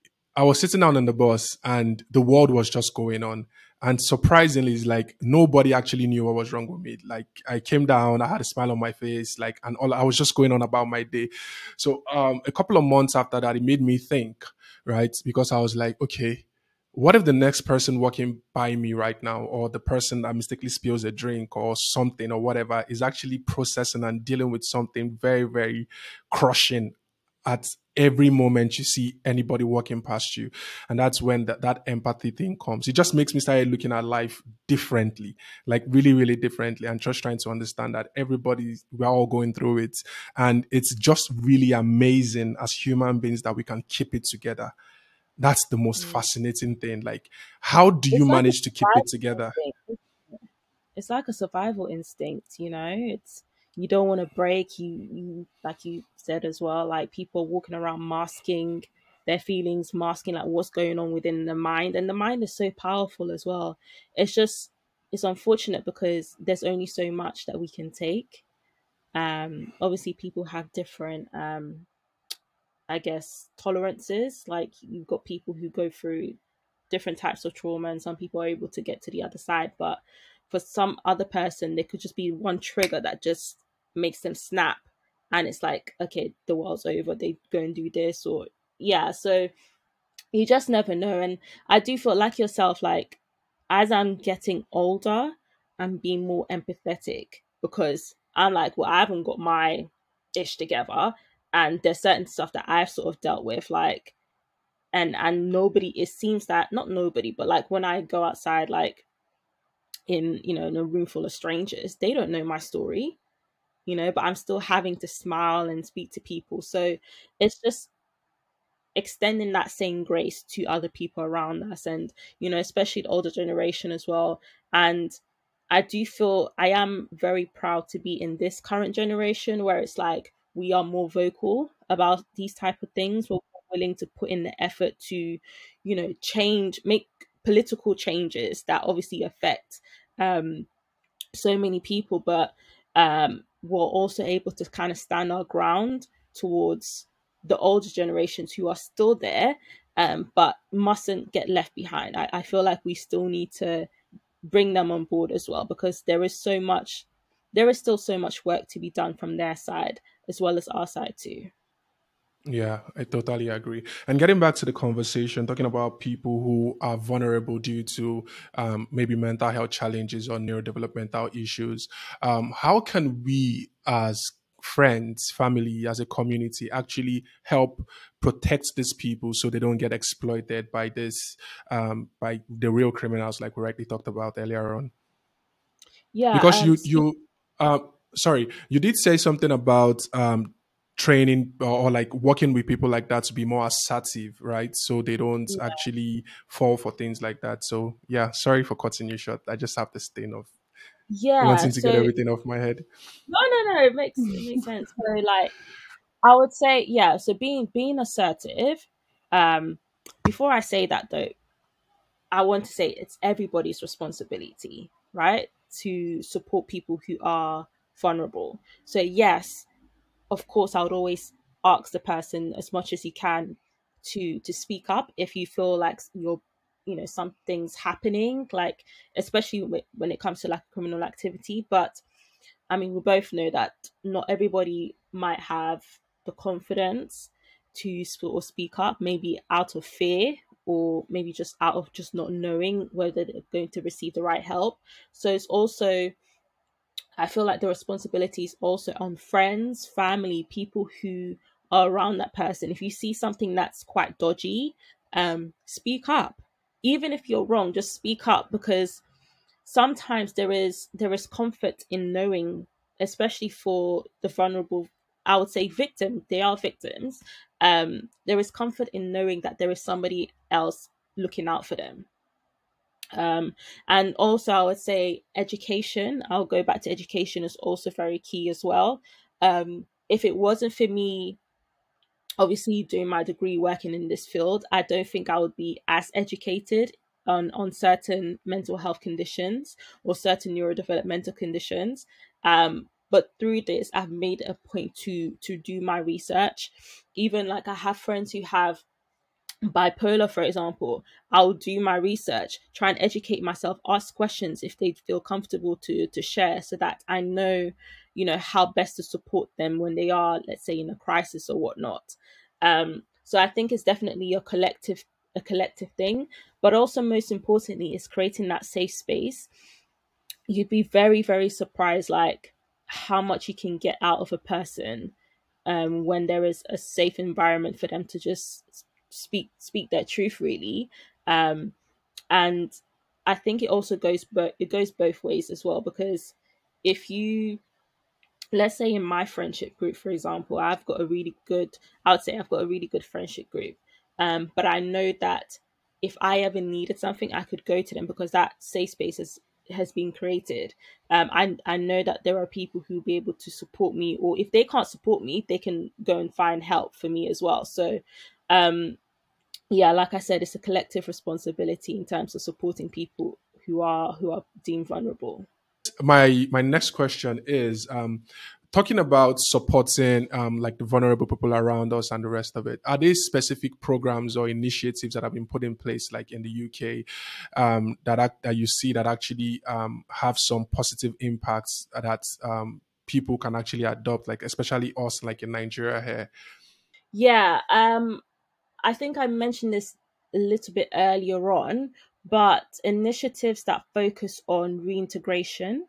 I was sitting down on the bus, and the world was just going on. And surprisingly, it's like nobody actually knew what was wrong with me. Like, I came down, I had a smile on my face, like, and all I was just going on about my day. So um, a couple of months after that, it made me think, right? Because I was like, okay, what if the next person walking by me right now, or the person that mistakenly spills a drink or something or whatever, is actually processing and dealing with something very, very crushing at every moment you see anybody walking past you. And that's when that, that empathy thing comes. It just makes me start looking at life differently, like really, really differently, and just trying to understand that everybody, we're all going through it. And it's just really amazing as human beings that we can keep it together. That's the most Mm. fascinating thing. Like, how do you It's like a manage to keep it survival together? instinct. It's like a survival instinct, you know. It's you don't want to break. You, you like you said as well. Like people walking around masking their feelings, masking like what's going on within the mind, and the mind is so powerful as well. It's just it's unfortunate because there's only so much that we can take. Um, obviously, people have different um I guess, tolerances. Like you've got people who go through different types of trauma, and some people are able to get to the other side. But for some other person, there could just be one trigger that just makes them snap, and it's like, okay, the world's over. They go and do this, or yeah. So you just never know. And I do feel like yourself, like as I'm getting older, I'm being more empathetic because I'm like, well, I haven't got my ish together. And there's certain stuff that I've sort of dealt with, like, and and nobody, it seems that not nobody, but like when I go outside, like in, you know, in a room full of strangers, they don't know my story, you know, but I'm still having to smile and speak to people. So it's just extending that same grace to other people around us, and you know, especially the older generation as well. And I do feel I am very proud to be in this current generation where it's like we are more vocal about these type of things. We're willing to put in the effort to, you know, change, make political changes that obviously affect um so many people, but um, we're also able to kind of stand our ground towards the older generations who are still there, um, but mustn't get left behind. I, I feel like we still need to bring them on board as well, because there is so much, there is still so much work to be done from their side as well as our side too. Yeah, I totally agree. And getting back to the conversation, talking about people who are vulnerable due to um, maybe mental health challenges or neurodevelopmental issues, um, how can we, as friends, family, as a community, actually help protect these people so they don't get exploited by this, um, by the real criminals, like we rightly talked about earlier on? Yeah, Because um you speak, you uh, sorry, you did say something about um training or, or like working with people like that to be more assertive, right? So they don't actually fall for things like that. So yeah, sorry for cutting you short. I just have this thing of yeah, wanting to get so everything off my head. no, no, no, it makes it makes sense. So like I would say, yeah, so being being assertive, um before I say that though, I want to say it's everybody's responsibility, right? To support people who are vulnerable. So yes, of course I would always ask the person as much as you can to to speak up if you feel like you're, you know, something's happening, like especially when it comes to like criminal activity. But I mean, we both know that not everybody might have the confidence to sort of speak up, maybe out of fear or maybe just out of just not knowing whether they're going to receive the right help. So it's also, I feel like the responsibility is also on friends, family, people who are around that person. If you see something that's quite dodgy, um, speak up. Even if you're wrong, just speak up, because sometimes there is there is comfort in knowing, especially for the vulnerable, I would say victim, they are victims. Um there is comfort in knowing that there is somebody else looking out for them. Um and also I would say education, I'll go back to education, is also very key as well. Um if it wasn't for me obviously doing my degree working in this field, I don't think I would be as educated on on certain mental health conditions or certain neurodevelopmental conditions. Um, but through this, I've made a point to to do my research. Even like I have friends who have bipolar, for example. I'll do my research, try and educate myself, ask questions if they feel comfortable to to share, so that I know, you know, how best to support them when they are, let's say, in a crisis or whatnot. Um, so I think it's definitely a collective a collective thing, but also most importantly is creating that safe space. You'd be very, very surprised like how much you can get out of a person um, when there is a safe environment for them to just speak speak their truth, really. Um, and I think it also goes but it goes both ways as well, because if you, let's say in my friendship group, for example, I've got a really good, I would say I've got a really good friendship group. Um, but I know that if I ever needed something, I could go to them because that safe space has, has been created. Um, I, I know that there are people who will be able to support me, or if they can't support me, they can go and find help for me as well. So, um, yeah, like I said, it's a collective responsibility in terms of supporting people who are who are deemed vulnerable. My my next question is um, talking about supporting um, like the vulnerable people around us and the rest of it. Are there specific programs or initiatives that have been put in place, like in the U K, um, that act, that you see that actually um, have some positive impacts that um, people can actually adopt, like especially us, like in Nigeria here? Yeah, um, I think I mentioned this a little bit earlier on, but initiatives that focus on reintegration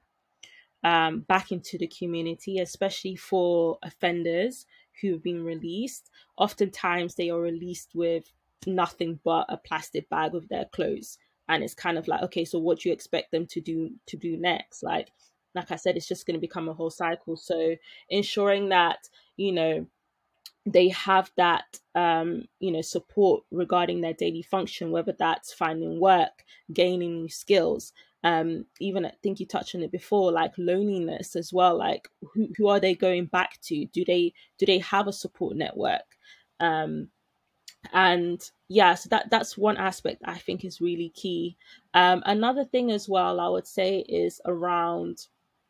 um, back into the community, especially for offenders who have been released. Oftentimes, they are released with nothing but a plastic bag with their clothes, and it's kind of like, okay, so what do you expect them to do to do next? Like, like I said, it's just going to become a whole cycle. So ensuring that, you know, they have that um, you know, support regarding their daily function, whether that's finding work, gaining new skills. Um, even I think you touched on it before, like loneliness as well. Like who, who are they going back to? Do they do they have a support network? Um, and yeah, so that that's one aspect I think is really key. Um, another thing as well, I would say, is around,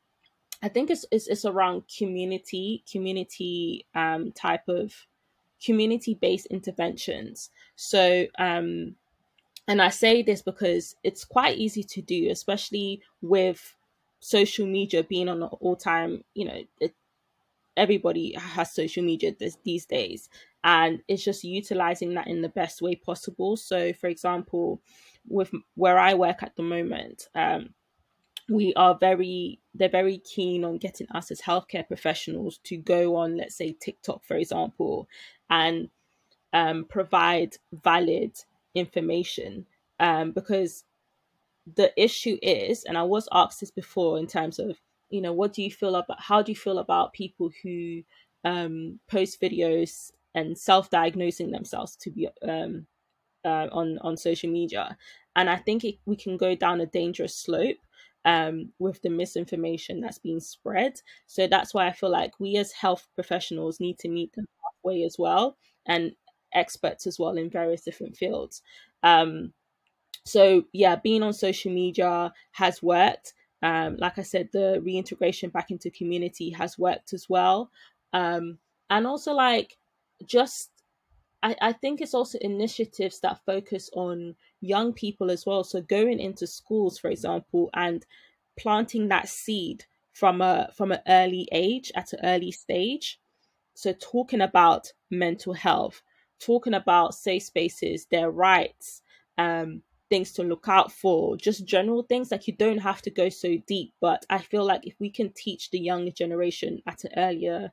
I think it's it's, it's around community community um, type of community based interventions. So um, And I say this because it's quite easy to do, especially with social media being on an all time, you know, it, everybody has social media this, these days. And it's just utilizing that in the best way possible. So, for example, with where I work at the moment, um, we are very they're very keen on getting us as healthcare professionals to go on, let's say, TikTok, for example, and um, provide valid information, um, because the issue is, and I was asked this before in terms of, you know, what do you feel about, how do you feel about people who um, post videos and self-diagnosing themselves to be um, uh, on on social media. And I think it, we can go down a dangerous slope um, with the misinformation that's being spread. So that's why I feel like we as health professionals need to meet them halfway as well, and experts as well in various different fields. Um, so yeah, being on social media has worked. Um, like I said, the reintegration back into community has worked as well. Um, and also like just I, I think it's also initiatives that focus on young people as well. So going into schools, for example, and planting that seed from a from an early age, at an early stage. So talking about mental health, talking about safe spaces, their rights, um, things to look out for, just general things. Like, you don't have to go so deep, but I feel like if we can teach the younger generation at an earlier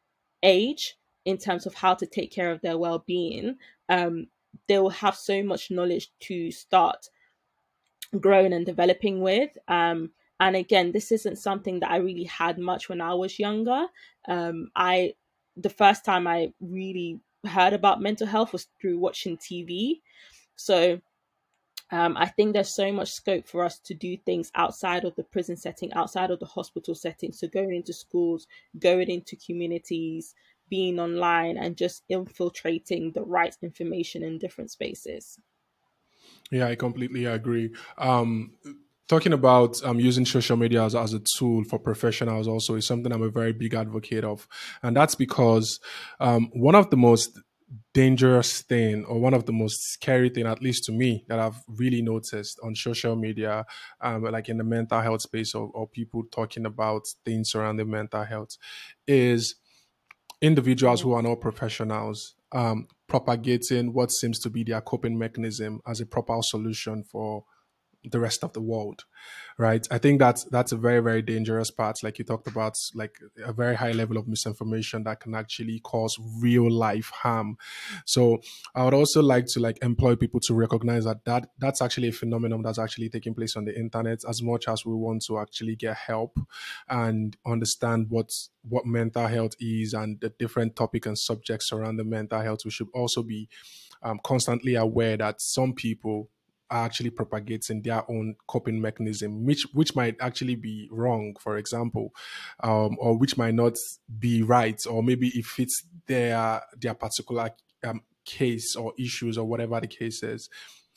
age in terms of how to take care of their well-being, um, they will have so much knowledge to start growing and developing with. Um, and again, this isn't something that I really had much when I was younger. Um, I the first time I really heard about mental health was through watching T V. So um, I think there's so much scope for us to do things outside of the prison setting, outside of the hospital setting. So going into schools, going into communities, being online, and just infiltrating the right information in different spaces. Yeah, I completely agree. Um, talking about um, using social media as, as a tool for professionals also is something I'm a very big advocate of. And that's because um, one of the most dangerous thing, or one of the most scary thing, at least to me, that I've really noticed on social media, um, like in the mental health space, or, or people talking about things surrounding mental health, is individuals Mm. who are not professionals um, propagating what seems to be their coping mechanism as a proper solution for the rest of the world, right? I think that's that's a very very dangerous part. Like you talked about, like a very high level of misinformation that can actually cause real life harm. So I would also like to like employ people to recognize that that that's actually a phenomenon that's actually taking place on the internet. As much as we want to actually get help and understand what what mental health is and the different topic and subjects surrounding mental health, we should also be um, constantly aware that some people are actually propagating their own coping mechanism, which which might actually be wrong, for example, um, or which might not be right, or maybe it fits their their particular um, case or issues or whatever the case is.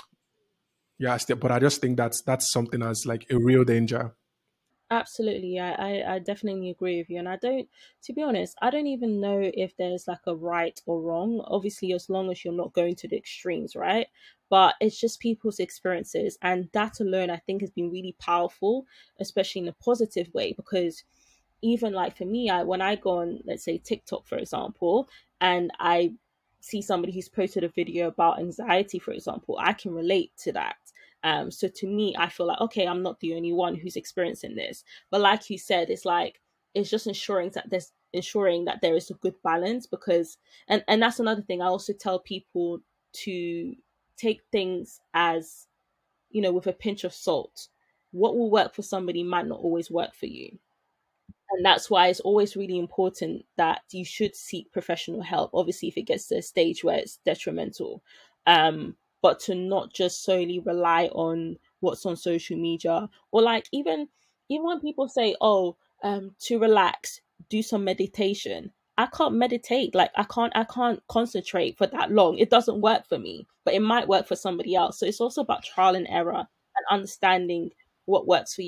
Yeah, still, but I just think that's that's something as like a real danger. Absolutely, yeah, I, I definitely agree with you. And I don't, to be honest, I don't even know if there's like a right or wrong. Obviously, as long as you're not going to the extremes, right? But it's just people's experiences. And that alone, I think, has been really powerful, especially in a positive way, because even like for me, I when I go on, let's say, TikTok, for example, and I see somebody who's posted a video about anxiety, for example, I can relate to that. Um, so to me, I feel like, okay, I'm not the only one who's experiencing this. But like you said, it's like it's just ensuring that there's ensuring that there is a good balance, because and and that's another thing. I also tell people to take things as, you know, with a pinch of salt. What will work for somebody might not always work for you. And that's why it's always really important that you should seek professional help, obviously, if it gets to a stage where it's detrimental. Um, but to not just solely rely on what's on social media, or like even even when people say, oh, um, to relax, do some meditation. I can't meditate. Like I can't I can't concentrate for that long. It doesn't work for me, but it might work for somebody else. So it's also about trial and error and understanding what works for you.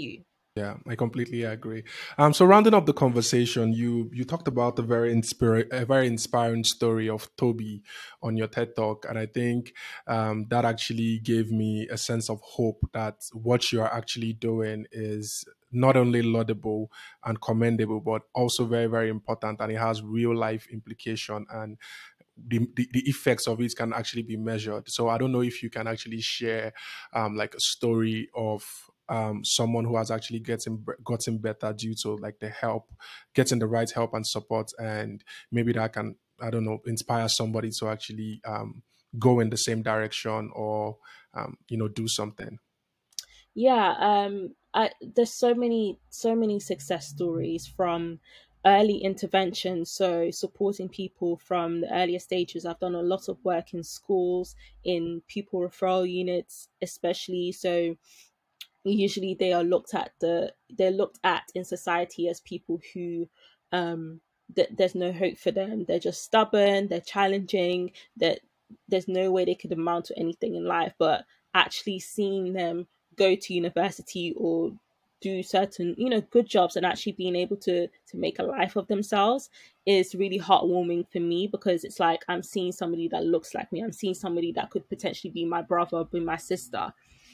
Yeah, I completely agree. Um, so rounding up the conversation, you you talked about a very inspira- a very inspiring story of Toby on your TED Talk, and I think um, that actually gave me a sense of hope that what you are actually doing is not only laudable and commendable, but also very very important, and it has real life implication, and the, the, the effects of it can actually be measured. So I don't know if you can actually share um, like a story of um, someone who has actually getting gotten better due to like the help, getting the right help and support, and maybe that can, I don't know, inspire somebody to actually um, go in the same direction or um, you know, do something. Yeah, um, I, there's so many, so many success stories from early intervention. So supporting people from the earlier stages. I've done a lot of work in schools, in pupil referral units, especially. So usually they are looked at the they're looked at in society as people who um th- there's no hope for them. They're just stubborn, they're challenging, that there's no way they could amount to anything in life. But actually seeing them go to university or do certain, you know, good jobs and actually being able to to make a life of themselves is really heartwarming for me, because it's like I'm seeing somebody that looks like me. I'm seeing somebody that could potentially be my brother, be my sister.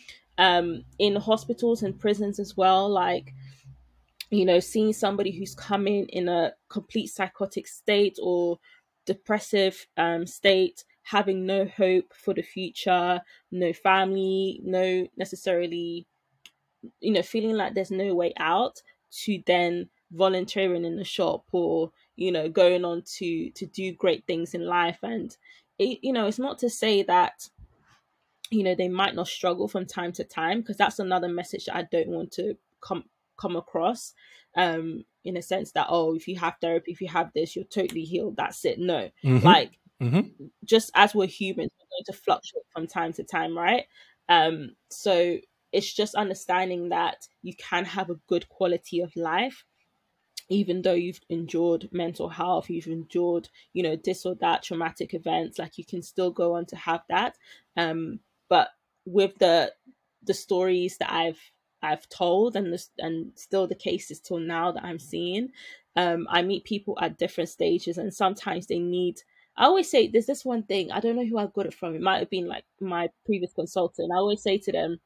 Um in hospitals and prisons as well, like, you know, seeing somebody who's coming in a complete psychotic state or depressive um state, having no hope for the future, no family, no necessarily, you know, feeling like there's no way out, to then volunteering in the shop, or, you know, going on to to do great things in life. And it, you know, it's not to say that, you know, they might not struggle from time to time, because that's another message that I don't want to come come across, um in a sense that, oh, if you have therapy, if you have this, you're totally healed, that's it. No, Mm-hmm. like, Mm-hmm. just as we're humans, we're going to fluctuate from time to time, right? Um so it's just understanding that you can have a good quality of life even though you've endured mental health, you've endured, you know, this or that traumatic events. Like, you can still go on to have that. Um, but with the the stories that I've I've told, and this, and still the cases till now that I'm seeing, um, I meet people at different stages, and sometimes they need. I always say there's this one thing. I don't know who I got it from. It might have been like my previous consultant. I always say to them,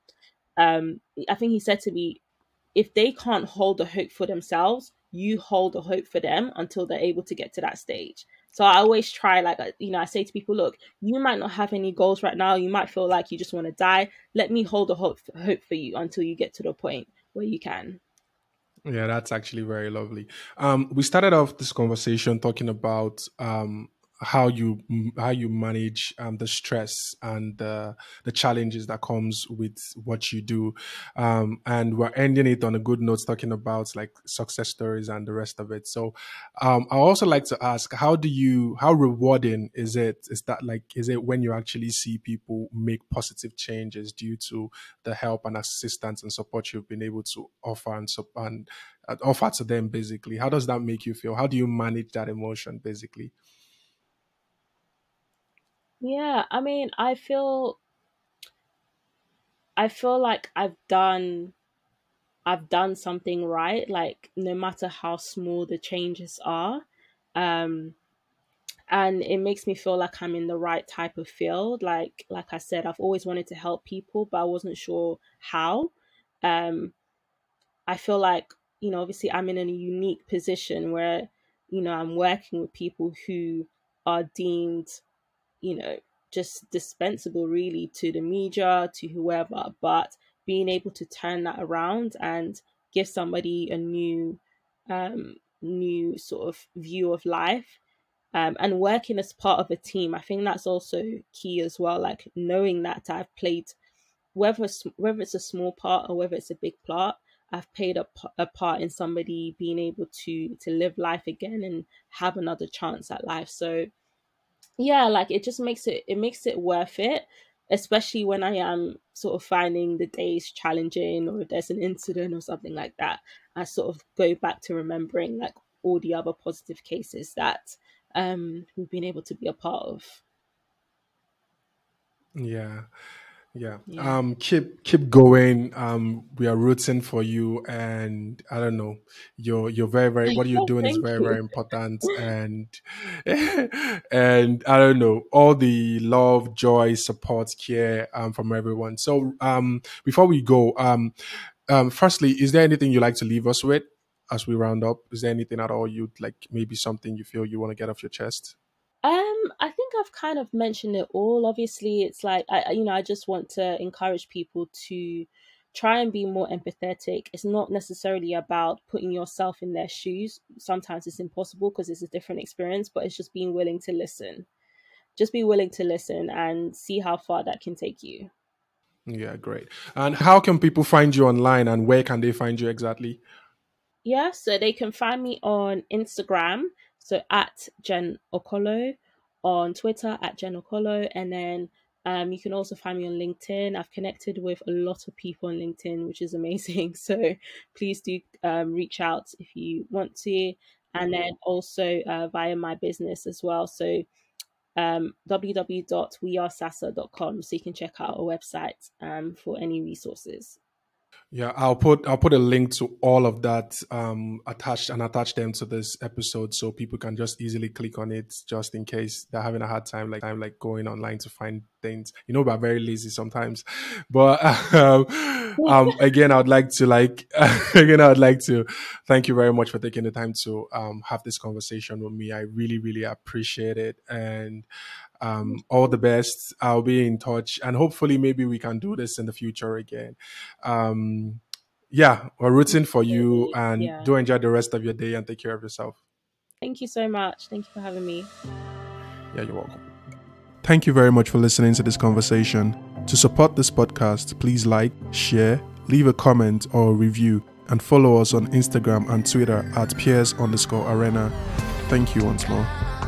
um, I think he said to me, if they can't hold the hope for themselves, you hold the hope for them until they're able to get to that stage. So I always try, like, uh, you know, I say to people, look, you might not have any goals right now. You might feel like you just want to die. Let me hold the hope, hope for you until you get to the point where you can. Yeah, that's actually very lovely. Um, we started off this conversation talking about um, how you how you manage um, the stress and the the challenges that comes with what you do, um, and we're ending it on a good note, talking about like success stories and the rest of it. So, um, I also like to ask, how do you how rewarding is it? Is that like is it when you actually see people make positive changes due to the help and assistance and support you've been able to offer and sup- and uh, offer to them basically? How does that make you feel? How do you manage that emotion basically? Yeah, I mean, I feel I feel like I've done I've done something right. Like, no matter how small the changes are, um, and it makes me feel like I'm in the right type of field. Like like I said, I've always wanted to help people, but I wasn't sure how. Um, I feel like, you know, obviously I'm in a unique position where, you know, I'm working with people who are deemed, you know, just dispensable really to the media, to whoever, but being able to turn that around and give somebody a new um new sort of view of life, um, and working as part of a team. I think that's also key as well. Like, knowing that I've played, whether it's, whether it's a small part or whether it's a big part, I've played a, a part in somebody being able to to live life again and have another chance at life. So yeah, like, it just makes it it makes it worth it, especially when I am sort of finding the days challenging, or if there's an incident or something like that. I sort of go back to remembering, like, all the other positive cases that um we've been able to be a part of. Yeah. Yeah. Yeah. Um keep keep going. Um we are rooting for you, and I don't know. You're you're very, very what you're doing is Thank very, you. very important, and and I don't know, all the love, joy, support, care um from everyone. So um before we go, um um firstly, is there anything you like to leave us with as we round up? Is there anything at all you'd like, maybe something you feel you want to get off your chest? Um, I think I've kind of mentioned it all. Obviously, it's like I, I- you know, I just want to encourage people to try and be more empathetic. It's not necessarily about putting yourself in their shoes. Sometimes it's impossible because it's a different experience, but it's just being willing to listen. Just be willing to listen and see how far that can take you. Yeah, great. And how can people find you online, and where can they find you exactly? Yeah, so they can find me on Instagram, so at Jen Okolo, on Twitter at Jen Okolo, and then um, you can also find me on LinkedIn. I've connected with a lot of people on LinkedIn, which is amazing. So please do um, reach out if you want to, and then also uh, via my business as well. So um, w w w dot we are sasa dot com, so you can check out our website um, for any resources. Yeah, I'll put I'll put a link to all of that um attached, and attach them to this episode, so people can just easily click on it, just in case they're having a hard time like going online to find things. You know, we're very lazy sometimes. But um, um again, I'd like to like again I'd like to thank you very much for taking the time to um have this conversation with me. I really, really appreciate it. And um, all the best. I'll be in touch, and hopefully, maybe we can do this in the future again. Um, yeah, we're rooting for you, and Yeah. do enjoy the rest of your day and take care of yourself. Thank you so much. Thank you for having me. Yeah, you're welcome. Thank you very much for listening to this conversation. To support this podcast, please like, share, leave a comment or a review, and follow us on Instagram and Twitter at peers underscore arena. Thank you once more.